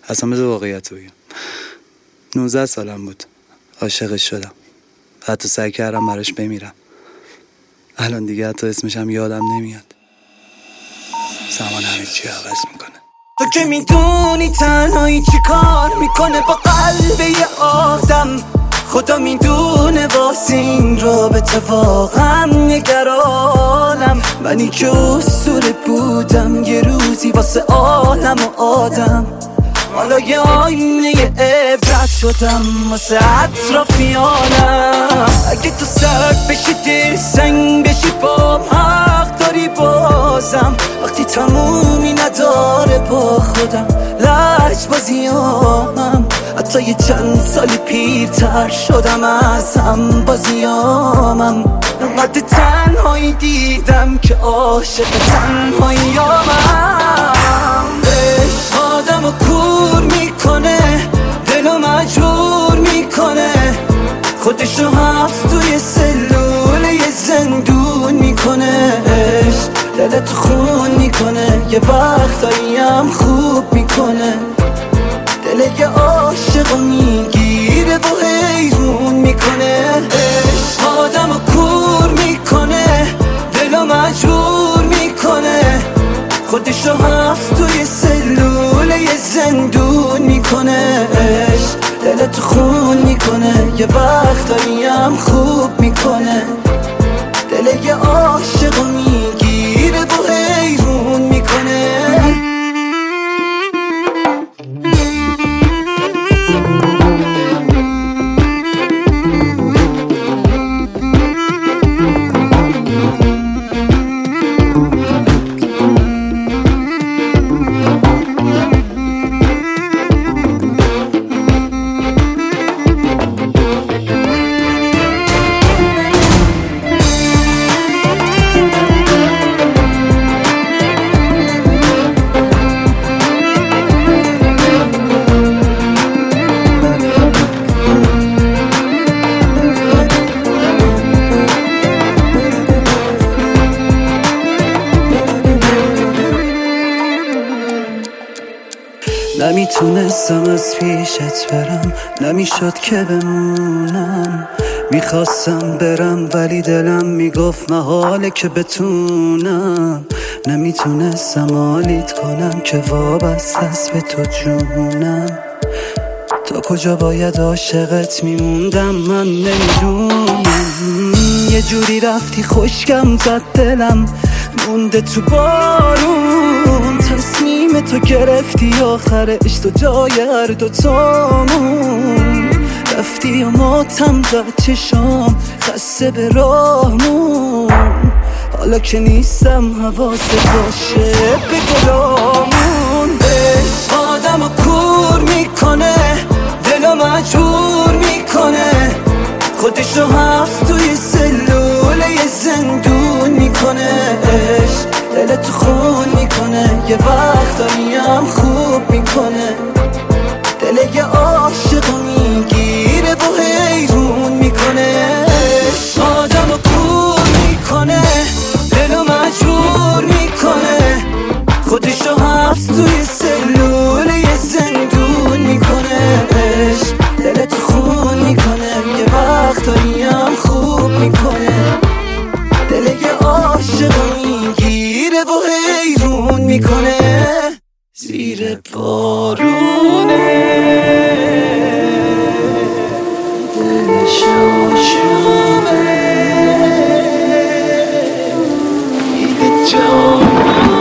اصلا بذار واقعیت رو بگم. 19 سالم بود، عاشقش شدم، حتی سعی کردم براش بمیرم. الان دیگه حتی اسمشم یادم نمیاد. زمان همه چی عوض میکنه. تو که میدونی تنهایی چی کار میکنه با قلب یه آدم. خدا میدونه واسه این رابطه واقعا نگرانم. منی که اسطوره بودم یه روزی واسه عالم و آدم. حالا یه آینه عبرت شدم واسه اطرافیانم. اگه تو سرد بشی دل سنگ بشی با حق داری بازم. وقتی تمومی نداره با خودم لج بازیامم. حتی یه چند سالی پیرتر شدم از هم بازیامم. انقدر تنهایی دیدم که عاشق تنهاییامم. عشق آدمو کور میکنه، دلو مجبور میکنه، خودشو حبس توی سلول یه زندون میکنه. عشق دلت خون میکنه، یه وقتایی هم خوب میکنه. دل یه عاشقو میگیره و حیرون میکنه. عشق آدمو کور میکنه، دلو مجبور میکنه، خودشو حبس توی سلول یه زندون میکنه. عشق دلت خون میکنه، یه وقتایی هم خوب میکنه. دل یه عاشقو میگیره و حیرون میکنه. نمیتونستم از پیشت برم، نمیشد که بمونم. میخواستم برم ولی دلم میگفت محاله که بتونم. نمیتونستم حالیت کنم که وابسته است به تو جونم. تا کجا باید عاشقت میموندم من نمیدونم. یه جوری رفتی خشکم زد دلم مونده تو بارون. تصمیم تو گرفتی آخرش تو جای هر دوتامون. رفتی و ماتم زد چشام خسته به راهمون. حالا که نیستم حواست باشه به گلامون. عشق آدمو کور میکنه، دلو مجبور میکنه، خودشو حبس توی سلول یه زندون میکنه. عشق دلت خون میکنه، یه وقتایی هم خوب میکنه. دل یه عاشقو میگیره و حیرون میکنه. عشق آدمو کور میکنه، دلو مجبور میکنه، خودشو حبس توی سلول یه زندون میکنه. عشق دلت خون میکنه، یه وقتایی هم خوب میکنه. دل یه عاشقو میگیره و حیرون میکنه. زیر بارونه دلش آشوبه دیگه جان